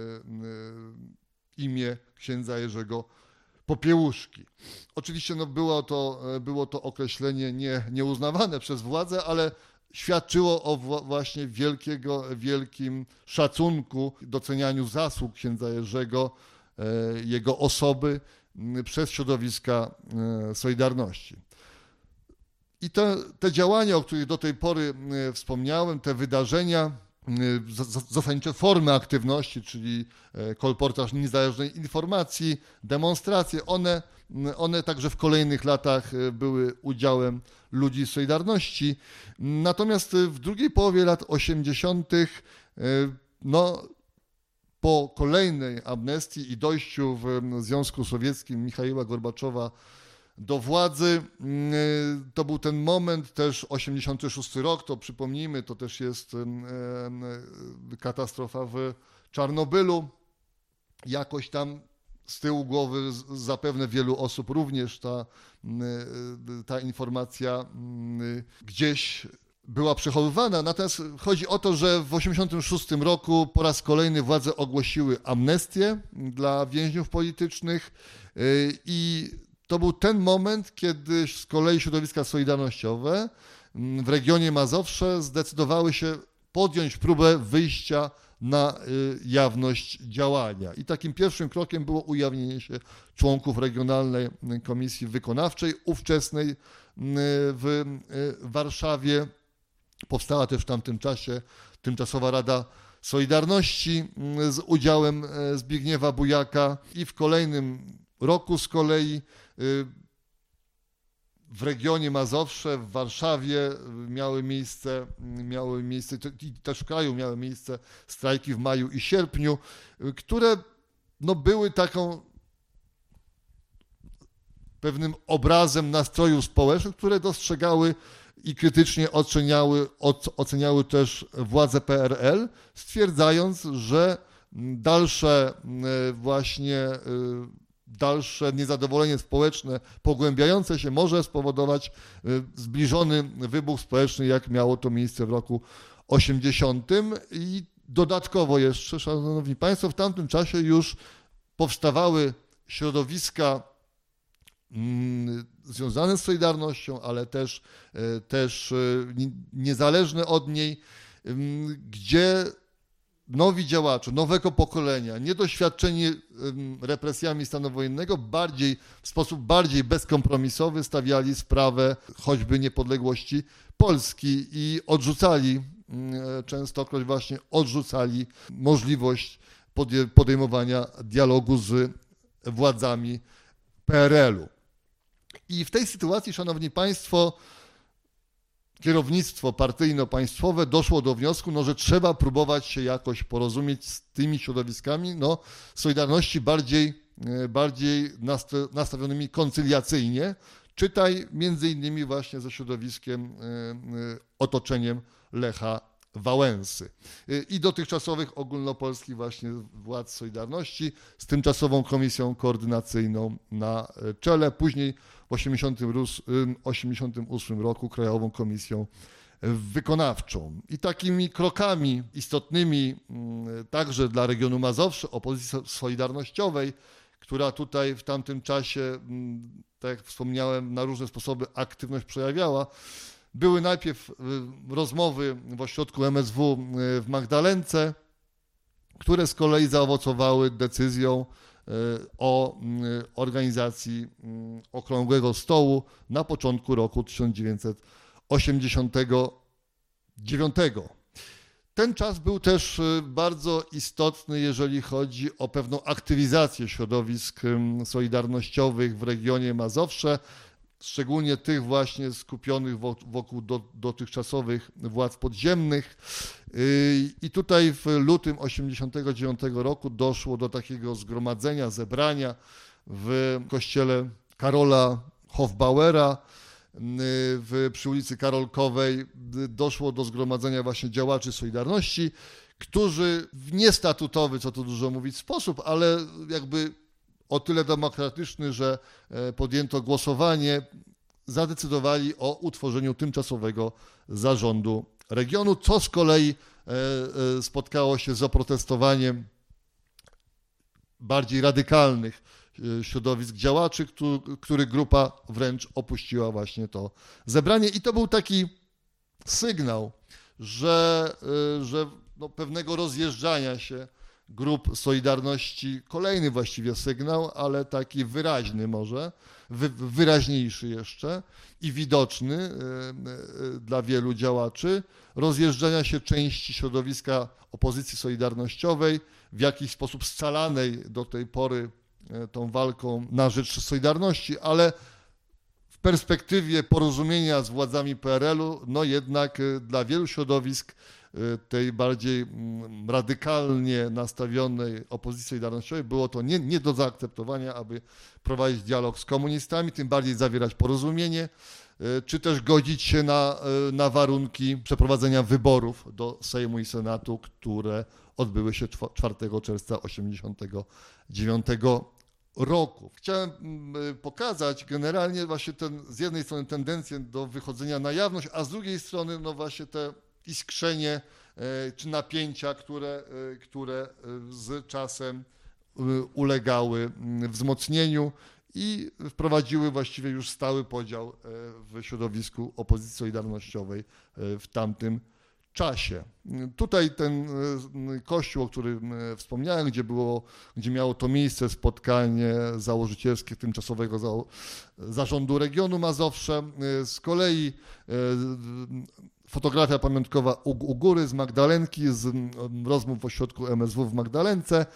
B: imię księdza Jerzego Popiełuszki. Oczywiście było to określenie nieuznawane przez władze, ale świadczyło o właśnie wielkim szacunku, docenianiu zasług księdza Jerzego, jego osoby przez środowiska Solidarności. I te działania, o których do tej pory wspomniałem, te wydarzenia, zasadnicze formy aktywności, czyli kolportaż niezależnej informacji, demonstracje, one także w kolejnych latach były udziałem ludzi Solidarności. Natomiast w drugiej połowie lat 80. po kolejnej amnestii i dojściu w Związku Sowieckim Michaiła Gorbaczowa do władzy, to był ten moment też 86 rok, to przypomnijmy, to też jest katastrofa w Czarnobylu. Jakoś tam z tyłu głowy zapewne wielu osób również ta informacja gdzieś była przechowywana. Natomiast chodzi o to, że w 86 roku po raz kolejny władze ogłosiły amnestię dla więźniów politycznych i to był ten moment, kiedy z kolei środowiska solidarnościowe w regionie Mazowsze zdecydowały się podjąć próbę wyjścia na jawność działania. I takim pierwszym krokiem było ujawnienie się członków Regionalnej Komisji Wykonawczej, ówczesnej w Warszawie. Powstała też w tamtym czasie Tymczasowa Rada Solidarności z udziałem Zbigniewa Bujaka i w kolejnym roku z kolei w regionie Mazowsze, w Warszawie miały miejsce i też w kraju miały miejsce strajki w maju i sierpniu, które były taką pewnym obrazem nastrojów społecznych, które dostrzegały i krytycznie oceniały też władze PRL, stwierdzając, że dalsze niezadowolenie społeczne, pogłębiające się, może spowodować zbliżony wybuch społeczny, jak miało to miejsce w roku 80. I dodatkowo jeszcze, szanowni państwo, w tamtym czasie już powstawały środowiska związane z Solidarnością, ale też niezależne od niej, gdzie nowi działacze, nowego pokolenia, niedoświadczeni represjami stanu wojennego, w sposób bardziej bezkompromisowy stawiali sprawę choćby niepodległości Polski i częstokroć właśnie odrzucali możliwość podejmowania dialogu z władzami PRL-u. I w tej sytuacji, szanowni państwo, kierownictwo partyjno-państwowe doszło do wniosku, że trzeba próbować się jakoś porozumieć z tymi środowiskami Solidarności bardziej nastawionymi koncyliacyjnie, czytaj między innymi właśnie ze środowiskiem, otoczeniem Lecha Wałęsy i dotychczasowych ogólnopolskich właśnie władz Solidarności z tymczasową komisją koordynacyjną na czele, później w 1988 roku Krajową Komisją Wykonawczą. I takimi krokami istotnymi także dla regionu Mazowsza, opozycji solidarnościowej, która tutaj w tamtym czasie, tak jak wspomniałem, na różne sposoby aktywność przejawiała, były najpierw rozmowy w ośrodku MSW w Magdalence, które z kolei zaowocowały decyzją o organizacji Okrągłego Stołu na początku roku 1989. Ten czas był też bardzo istotny, jeżeli chodzi o pewną aktywizację środowisk solidarnościowych w regionie Mazowsze, szczególnie tych właśnie skupionych wokół dotychczasowych władz podziemnych. I tutaj w lutym 1989 roku doszło do takiego zgromadzenia, zebrania w kościele Karola Hofbauera przy ulicy Karolkowej. Doszło do zgromadzenia właśnie działaczy Solidarności, którzy w niestatutowy, co tu dużo mówić, sposób, ale jakby o tyle demokratyczny, że podjęto głosowanie, zadecydowali o utworzeniu tymczasowego zarządu regionu, co z kolei spotkało się z oprotestowaniem bardziej radykalnych środowisk działaczy, który grupa wręcz opuściła właśnie to zebranie. I to był taki sygnał, że pewnego rozjeżdżania się grup Solidarności, kolejny właściwie sygnał, ale taki wyraźny może, wyraźniejszy jeszcze i widoczny dla wielu działaczy, rozjeżdżania się części środowiska opozycji solidarnościowej, w jakiś sposób scalanej do tej pory tą walką na rzecz Solidarności, ale w perspektywie porozumienia z władzami PRL-u, jednak dla wielu środowisk tej bardziej radykalnie nastawionej opozycji solidarnościowej było to nie do zaakceptowania, aby prowadzić dialog z komunistami, tym bardziej zawierać porozumienie, czy też godzić się na warunki przeprowadzenia wyborów do Sejmu i Senatu, które odbyły się 4 czerwca 1989 roku. Chciałem pokazać generalnie właśnie z jednej strony tendencję do wychodzenia na jawność, a z drugiej strony właśnie te iskrzenie czy napięcia, które z czasem ulegały wzmocnieniu i wprowadziły właściwie już stały podział w środowisku opozycji solidarnościowej w tamtym czasie. Tutaj ten kościół, o którym wspomniałem, gdzie miało to miejsce spotkanie założycielskie tymczasowego zarządu regionu Mazowsze, z kolei fotografia pamiątkowa u góry z Magdalenki, z rozmów w ośrodku MSW w Magdalence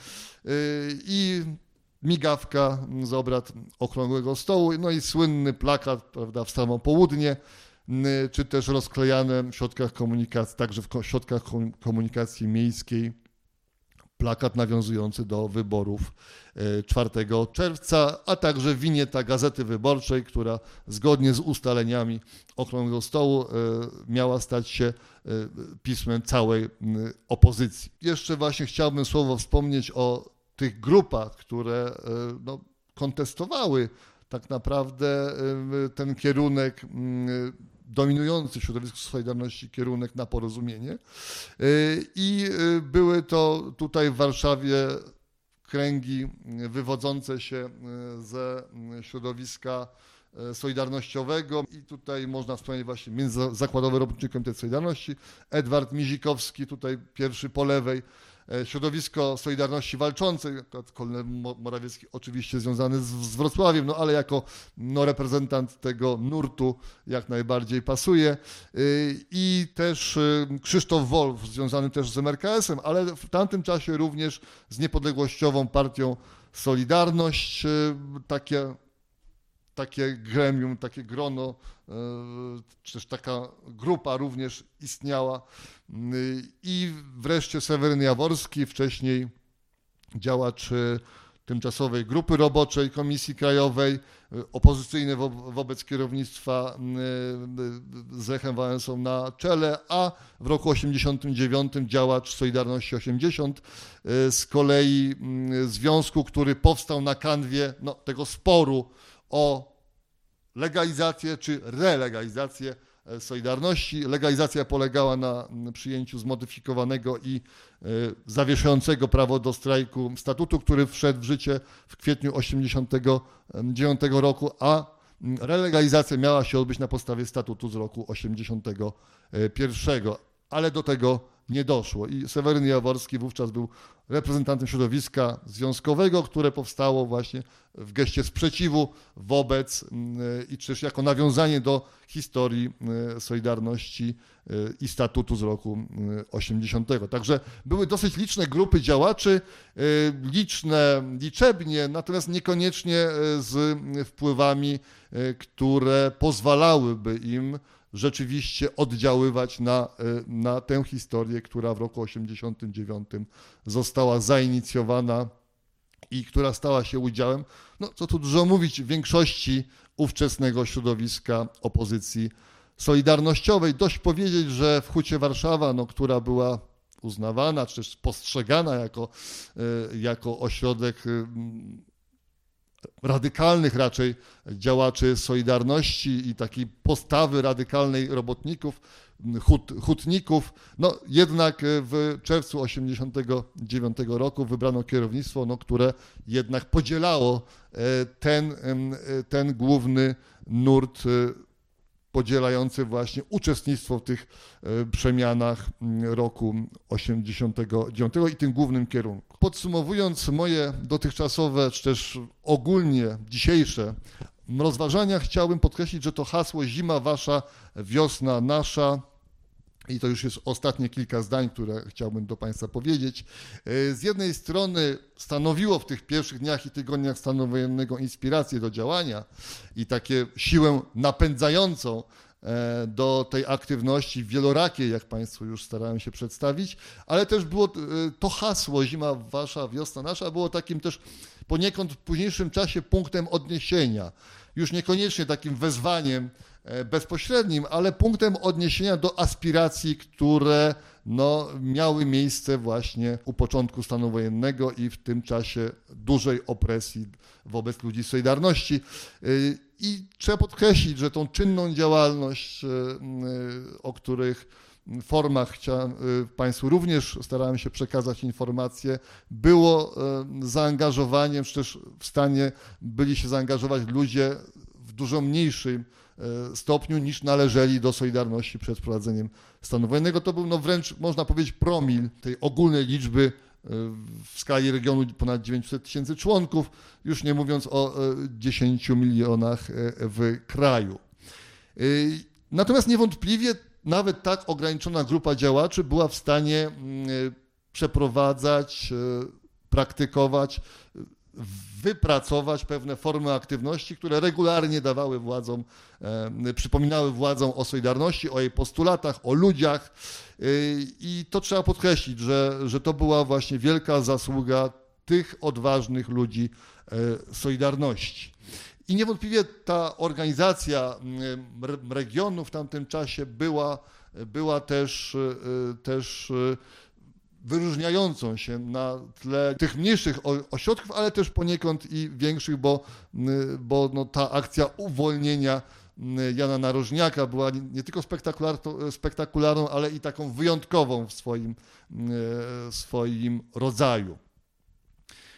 B: i migawka z obrad Okrągłego Stołu, i słynny plakat, prawda, w samo południe, czy też rozklejane w środkach komunikacji, także w środkach komunikacji miejskiej, plakat nawiązujący do wyborów 4 czerwca, a także winieta Gazety Wyborczej, która zgodnie z ustaleniami Okrągłego Stołu miała stać się pismem całej opozycji. Jeszcze właśnie chciałbym słowo wspomnieć o tych grupach, które kontestowały tak naprawdę ten kierunek dominujący w środowisku Solidarności, kierunek na porozumienie. I były to tutaj w Warszawie kręgi wywodzące się ze środowiska solidarnościowego i tutaj można wspomnieć właśnie międzyzakładowy robotniczy Komitet Solidarności, Edward Mizikowski, tutaj pierwszy po lewej, środowisko Solidarności Walczącej, kolonel Morawiecki oczywiście związany z Wrocławiem, no ale jako reprezentant tego nurtu jak najbardziej pasuje i też Krzysztof Wolf związany też z MRKS-em, ale w tamtym czasie również z niepodległościową partią Solidarność, takie gremium, takie grono, czy też taka grupa również istniała. I wreszcie Seweryn Jaworski, wcześniej działacz tymczasowej grupy roboczej Komisji Krajowej, opozycyjny wobec kierownictwa z Lechem Wałęsą na czele, a w roku 1989 działacz Solidarności 80, z kolei związku, który powstał na kanwie tego sporu o legalizację czy relegalizację Solidarności. Legalizacja polegała na przyjęciu zmodyfikowanego i zawieszającego prawo do strajku statutu, który wszedł w życie w kwietniu 1989 roku, a relegalizacja miała się odbyć na podstawie statutu z roku 1981, ale do tego nie doszło i Seweryn Jaworski wówczas był reprezentantem środowiska związkowego, które powstało właśnie w geście sprzeciwu wobec i też jako nawiązanie do historii Solidarności i statutu z roku 80. Także były dosyć liczne grupy działaczy, liczebnie, natomiast niekoniecznie z wpływami, które pozwalałyby im rzeczywiście oddziaływać na tę historię, która w roku 1989 została zainicjowana i która stała się udziałem, co tu dużo mówić, większości ówczesnego środowiska opozycji solidarnościowej. Dość powiedzieć, że w Hucie Warszawa, która była uznawana, czy też postrzegana jako ośrodek radykalnych raczej działaczy Solidarności i takiej postawy radykalnej robotników, hutników. Jednak w czerwcu 1989 roku wybrano kierownictwo, które jednak podzielało ten główny nurt podzielający właśnie uczestnictwo w tych przemianach roku 89 i tym głównym kierunku. Podsumowując moje dotychczasowe, czy też ogólnie dzisiejsze rozważania, chciałbym podkreślić, że to hasło zima wasza, wiosna nasza, i to już jest ostatnie kilka zdań, które chciałbym do Państwa powiedzieć. Z jednej strony stanowiło w tych pierwszych dniach i tygodniach stanu wojennego inspirację do działania i takie siłę napędzającą do tej aktywności wielorakiej, jak Państwu już starałem się przedstawić, ale też było to hasło zima wasza, wiosna nasza, było takim też poniekąd w późniejszym czasie punktem odniesienia. Już niekoniecznie takim wezwaniem bezpośrednim, ale punktem odniesienia do aspiracji, które miały miejsce właśnie u początku stanu wojennego i w tym czasie dużej opresji wobec ludzi Solidarności. I trzeba podkreślić, że tą czynną działalność, o których formach Państwu również starałem się przekazać informacje, było zaangażowaniem, czy też w stanie byli się zaangażować ludzie w dużo mniejszym stopniu niż należeli do Solidarności przed wprowadzeniem stanu wojennego. To był wręcz, można powiedzieć, promil tej ogólnej liczby w skali regionu ponad 900 tysięcy członków, już nie mówiąc o 10 milionach w kraju. Natomiast niewątpliwie nawet tak ograniczona grupa działaczy była w stanie przeprowadzać, praktykować, wypracować pewne formy aktywności, które regularnie dawały władzom, przypominały władzom o Solidarności, o jej postulatach, o ludziach i to trzeba podkreślić, że to była właśnie wielka zasługa tych odważnych ludzi Solidarności. I niewątpliwie ta organizacja regionu w tamtym czasie była też wyróżniającą się na tle tych mniejszych ośrodków, ale też poniekąd i większych, bo ta akcja uwolnienia Jana Narożniaka była nie tylko spektakularną, ale i taką wyjątkową w swoim rodzaju.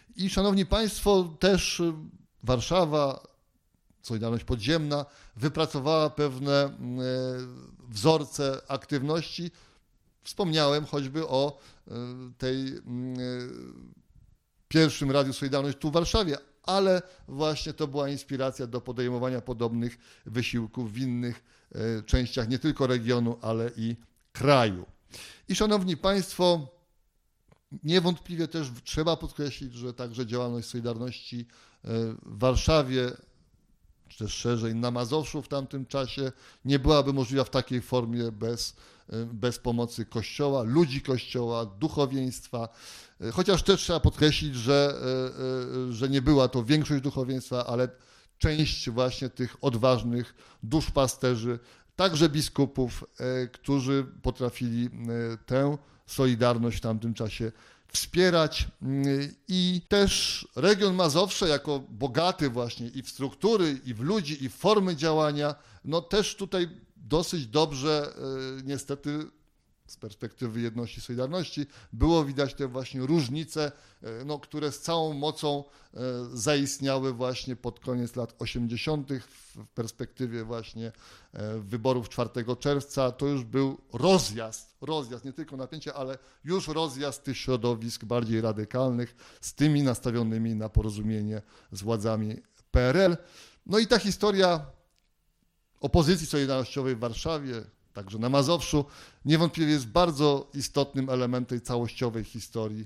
B: I szanowni państwo, też Warszawa, Solidarność Podziemna wypracowała pewne wzorce aktywności. Wspomniałem choćby o tej pierwszym Radiu Solidarność tu w Warszawie, ale właśnie to była inspiracja do podejmowania podobnych wysiłków w innych częściach nie tylko regionu, ale i kraju. I szanowni państwo, niewątpliwie też trzeba podkreślić, że także działalność Solidarności w Warszawie, czy też szerzej na Mazowszu w tamtym czasie nie byłaby możliwa w takiej formie bez pomocy Kościoła, ludzi Kościoła, duchowieństwa. Chociaż też trzeba podkreślić, że nie była to większość duchowieństwa, ale część właśnie tych odważnych duszpasterzy, także biskupów, którzy potrafili tę solidarność w tamtym czasie wspierać. I też region Mazowsze jako bogaty właśnie i w struktury, i w ludzi, i w formy działania, no też tutaj dosyć dobrze niestety z perspektywy jedności Solidarności było widać te właśnie różnice, no, które z całą mocą zaistniały właśnie pod koniec lat 80. w perspektywie właśnie wyborów 4 czerwca. To już był rozjazd, nie tylko napięcie, ale już rozjazd tych środowisk bardziej radykalnych z tymi nastawionymi na porozumienie z władzami PRL. No i ta historia opozycji solidarnościowej w Warszawie, także na Mazowszu, niewątpliwie jest bardzo istotnym elementem całościowej historii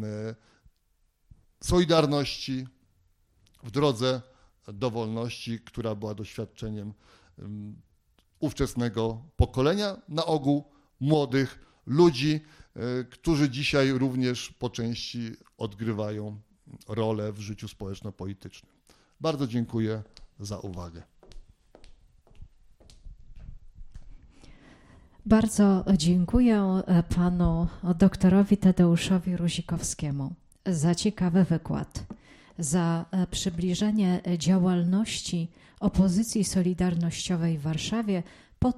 B: Solidarności w drodze do wolności, która była doświadczeniem ówczesnego pokolenia, na ogół młodych ludzi, którzy dzisiaj również po części odgrywają rolę w życiu społeczno-politycznym. Bardzo dziękuję za uwagę.
A: Bardzo dziękuję panu doktorowi Tadeuszowi Ruzikowskiemu za ciekawy wykład, za przybliżenie działalności opozycji solidarnościowej w Warszawie po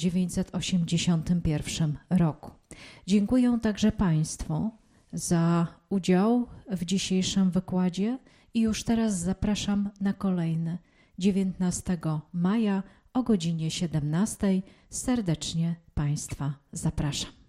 A: 1981 roku. Dziękuję także państwu za udział w dzisiejszym wykładzie i już teraz zapraszam na kolejny 19 maja o godzinie 17. Serdecznie państwa zapraszam.